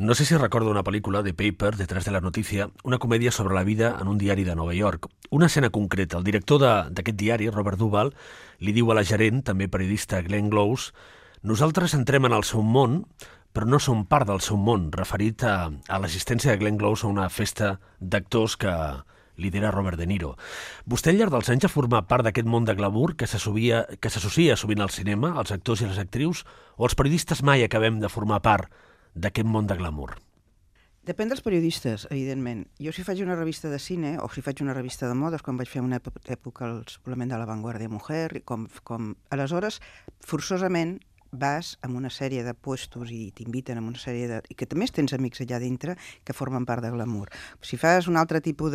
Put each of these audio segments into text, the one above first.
No sé si recorda una pel·lícula, The Paper, Detrás de la notícia, una comèdia sobre la vida en un diari de Nova York. Una escena concreta. El director d'aquest diari, Robert Duvall, li diu a la gerent, també periodista Glenn Close, nosaltres entrem en el seu món, però no som part del seu món, referit a l'assistència de Glenn Close a una festa d'actors que lidera Robert De Niro. Vostè al llarg dels anys ha format part d'aquest món de glamour que s'associa sovint al cinema, als actors i les actrius, o els periodistes mai acabem de formar part d'aquest món de glamour? Depèn dels periodistes, evidentment. Jo si faig una revista de cine o si faig una revista de modes, com vaig fer una època el suplement de La Vanguardia Mujer, aleshores, forçosament, vas amb una sèrie de puestos i t'inviten amb una sèrie de... i que també tens amics allà dintre que formen part de glamour. Si fas un altre tipus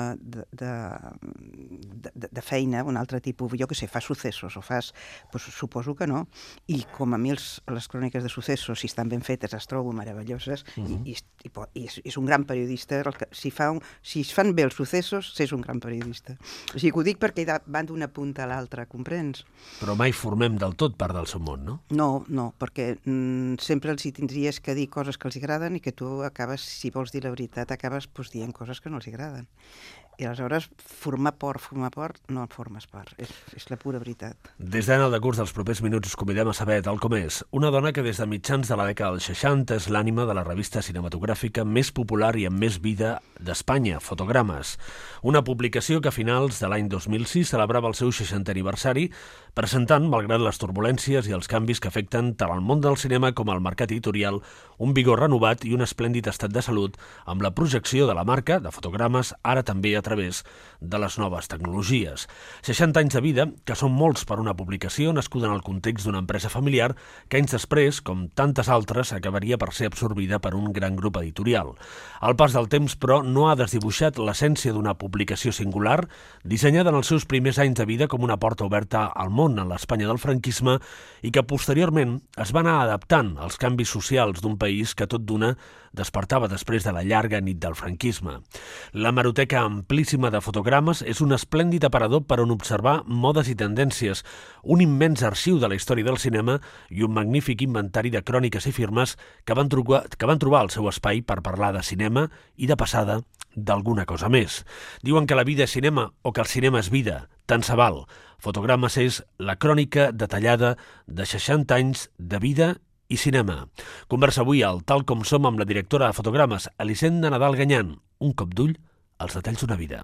de feina, un altre tipus, jo què sé, fas successos o fas... Doncs suposo que no. I com a mi les cròniques de successos, si estan ben fetes, es trobo meravelloses i és un gran periodista. Si es fan bé els successos, és un gran periodista. O sigui que ho dic perquè van d'una punta a l'altra, comprens? Però mai formem del tot part del seu món, no? No, perquè sempre els hi tindries que dir coses que els agraden i que tu acabes, si vols dir la veritat, acabes dient coses que no els agraden. I aleshores, formar part, no en formes part. És la pura veritat. Des d'ara, al decurs dels propers minuts, us convidem a saber tal com és. Una dona que des de mitjans de la dècada dels 60 és l'ànima de la revista cinematogràfica més popular i amb més vida d'Espanya, Fotogrames. Una publicació que a finals de l'any 2006 celebrava el seu 60è aniversari, presentant, malgrat les turbulències i els canvis que afecten tant el món del cinema com el mercat editorial, un vigor renovat i un esplèndid estat de salut amb la projecció de la marca, de Fotogrames, ara també a través de les noves tecnologies. 60 anys de vida, que són molts per una publicació nascuda en el context d'una empresa familiar que anys després, com tantes altres, acabaria per ser absorbida per un gran grup editorial. El pas del temps, però, no ha desdibuixat l'essència d'una publicació singular, dissenyada en els seus primers anys de vida com una porta oberta al món en l'Espanya del franquisme i que posteriorment es va anar adaptant als canvis socials d'un país que tot d'una despertava després de la llarga nit del franquisme. La hemeroteca amplíssima de Fotogrames és un esplèndid aparador per on observar modes i tendències, un immens arxiu de la història del cinema i un magnífic inventari de cròniques i firmes que van trobar el seu espai per parlar de cinema i, de passada, d'alguna cosa més. Diuen que la vida és cinema o que el cinema és vida, tant se val. Fotogrames és la crònica detallada de 60 anys de vida i cinema. Conversa avui al Tal com som amb la directora de Fotogrames, Elisenda Nadal Ganyán. Un cop d'ull als detalls d'una vida.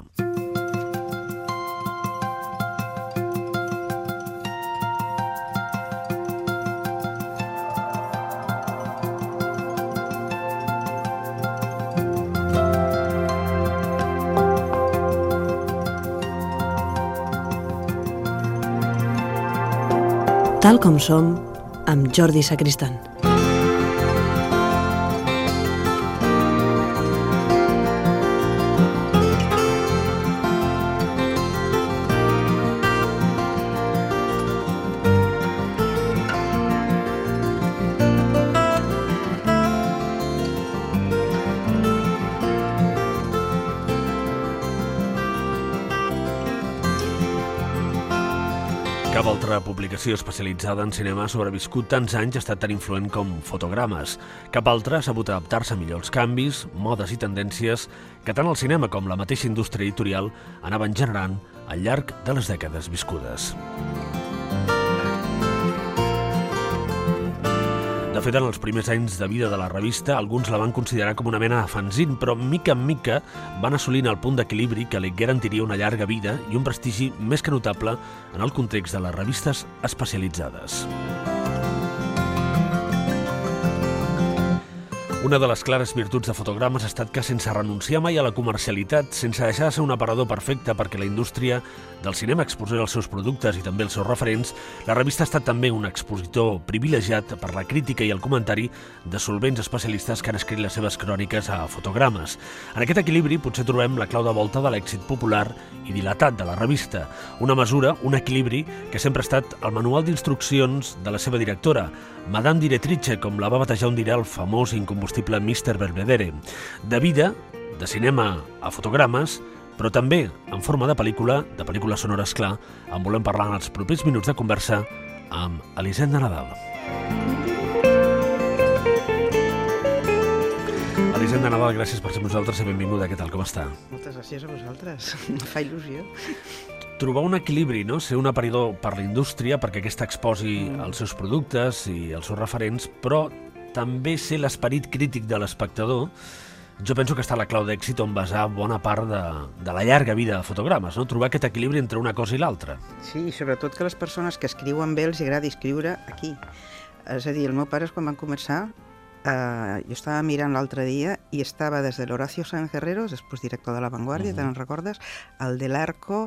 Tal com som, amb Jordi Sacristán. Cap altra publicació especialitzada en cinema ha sobreviscut tants anys i ha estat tan influent com Fotogrames. Cap altra ha sabut adaptar-se millor als canvis, modes i tendències que tant el cinema com la mateixa indústria editorial anaven generant al llarg de les dècades viscudes. De fet, en els primers anys de vida de la revista, alguns la van considerar com una mena de fanzine, però mica en mica van assolint el punt d'equilibri que li garantiria una llarga vida i un prestigi més que notable en el context de les revistes especialitzades. Una de les clares virtuts de Fotogrames ha estat que, sense renunciar mai a la comercialitat, sense deixar de ser un aparador perfecte perquè la indústria del cinema exposés els seus productes i també els seus referents, la revista ha estat també un expositor privilegiat per la crítica i el comentari de solvents especialistes que han escrit les seves cròniques a Fotogrames. En aquest equilibri potser trobem la clau de volta de l'èxit popular i dilatat de la revista, una mesura, un equilibri que sempre ha estat el manual d'instruccions de la seva directora, Madame Diretrice, com la va batejar un dia el famós i incombustible Mr. Belvedere. De vida, de cinema a Fotogrames, però també en forma de pel·lícula sonora, esclar, en volem parlar en els propers minuts de conversa amb Elisenda Nadal. Elisenda Nadal, gràcies per ser amb nosaltres i benvinguda. Què tal, com està? Moltes gràcies a vosaltres. Em fa il·lusió. Trobar un equilibri, no? Ser un aparador per la indústria perquè aquesta exposi els seus productes i els seus referents, però també ser l'esperit crític de l'espectador. Jo penso que està la clau d'èxit on basar bona part de la llarga vida de Fotogrames, no? Trobar aquest equilibri entre una cosa i l'altra. Sí, sobretot que les persones que escriuen bé els agrada escriure aquí. És a dir, el meu pare, quan van començar, jo estava mirant l'altre dia i estava des de l'Horacio Sáenz Herrero, després director de La Vanguardia, te'n recordes? El de l'Arco,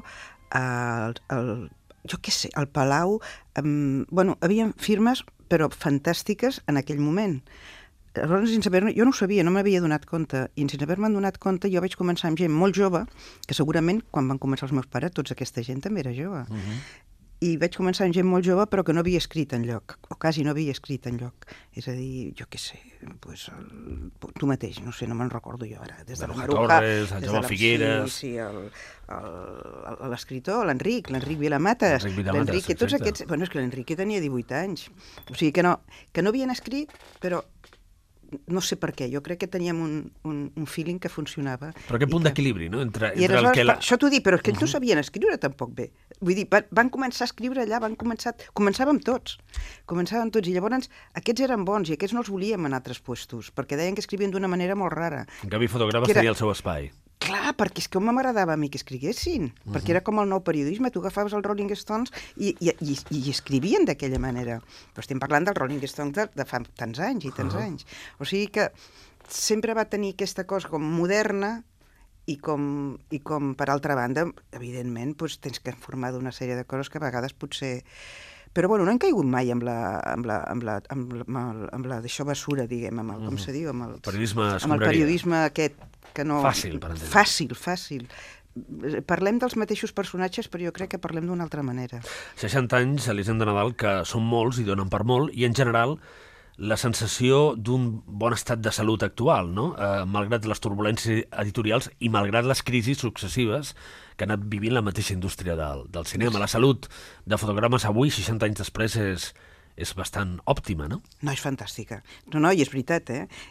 jo què sé, el Palau... Bueno, havia firmes, però fantàstiques en aquell moment. Aleshores, sense haver-me... Jo no ho sabia, no m'havia donat compte, i sense haver-me'n donat compte jo vaig començar amb gent molt jove, que segurament quan van començar els meus pares, tota aquesta gent també era jove. I vaig començar amb gent molt jove però que no havia escrit enlloc, o quasi no havia escrit enlloc. És a dir, jo què sé, pues, tu mateix, no sé, no me'n recordo jo ara. Des de Maruja Torres, el Jaume Figueres... Sí, l'escriptor, l'Enric Vilamatas. L'Enric, tots aquests... Bueno, és que l'Enric tenia 18 anys. O sigui que no havien escrit, però no sé per què, jo crec que teníem un feeling que funcionava. Però aquest punt d'equilibri, no? Entre el que això t'ho dic, però és que ells no sabien escriure tampoc bé. Vull dir, van començar a escriure allà, començàvem tots, i llavors aquests eren bons i aquests no els volíem en altres puestos, perquè deien que escrivien d'una manera molt rara. En canvi, Fotogrames tenia el seu espai. Clar, perquè és que m'agradava a mi que escriguessin, perquè era com el nou periodisme, tu agafaves els Rolling Stones i escrivien d'aquella manera. Però estem parlant dels Rolling Stones de fa tants anys i tants anys. O sigui que sempre va tenir aquesta cosa com moderna i com per altra banda, evidentment, doncs, tens que formar d'una sèrie de coses que a vegades potser... Però bueno, no hem caigut mai amb la d'això basura, diguem, amb el, com se diu, amb el periodisme aquest que no... Fàcil, per entendre. Fàcil. Parlem dels mateixos personatges, però jo crec que parlem d'una altra manera. 60 anys, Elisenda Nadal, que són molts i donen per molt, i en general la sensació d'un bon estat de salut actual, no? Malgrat les turbulències editorials i malgrat les crisis successives que ha anat vivint la mateixa indústria del cinema. La salut de Fotogrames avui, 60 anys després, és bastant òptima, no? No, és fantàstica. No, i és veritat,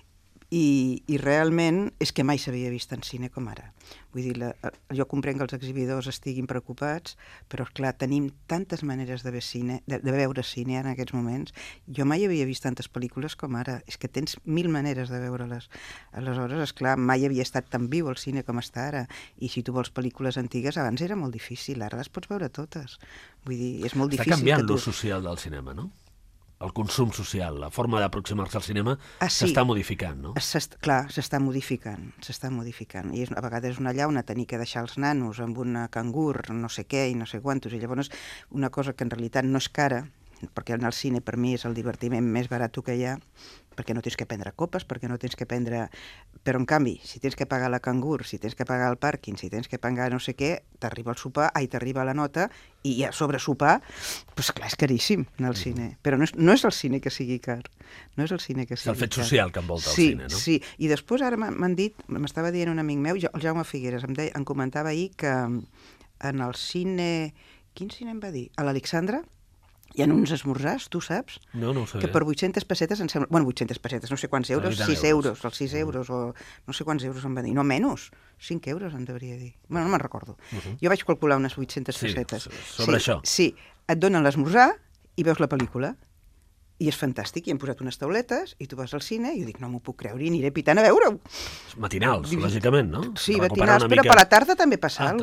I realment és que mai s'havia vist en cine com ara. Vull dir, jo comprenc que els exhibidors estiguin preocupats, però, clar, tenim tantes maneres de veure cine en aquests moments. Jo mai havia vist tantes pel·lícules com ara. És que tens 1000 maneres de veure-les. Aleshores, esclar, mai havia estat tan viu el cine com està ara. I si tu vols pel·lícules antigues, abans era molt difícil. Ara les pots veure totes. Vull dir, és molt difícil... Està canviant l'ús social del cinema, no? El consum social, la forma d'aproximar-se al cinema s'està modificant, no? Clar, s'està modificant. I a vegades és una llauna tenir que deixar els nanos amb una cangur, no sé què i no sé quantos, i llavors una cosa que en realitat no és cara, perquè anar al cine per mi és el divertiment més barat que hi ha, perquè no tens que prendre copes, perquè no tens que prendre... Però, en canvi, si tens que pagar la cangur, si tens que pagar el pàrquing, si tens que pagar no sé què, t'arriba el sopar, t'arriba la nota, i a sobre sopar, doncs clar, és caríssim anar al cine. Però no és el cine que sigui car. No és el cine que sigui car. És el fet social que envolta el cine, no? Sí, i després ara m'han dit, m'estava dient un amic meu, el Jaume Figueres, em comentava ahir que en el cine... Quin cine em va dir? A l'Alexandra, hi ha uns esmorzars, tu saps? No ho sabia. Que per 800 pessetes em sembla... Bueno, 800 pessetes, no sé quants euros, 6 euros, els 6 euros, o no sé quants euros em va dir. No, menys, 5 euros em devria dir. Bueno, no me'n recordo. Jo vaig calcular unes 800 pessetes. Sobre això. Sí, et donen l'esmorzar i veus la pel·lícula. I és fantàstic, i hem posat unes tauletes, i tu vas al cine, i jo dic, no m'ho puc creure, i aniré pitant a veure-ho. Matinals, lògicament, no? Sí, matinals, però per la tarda també passa alguna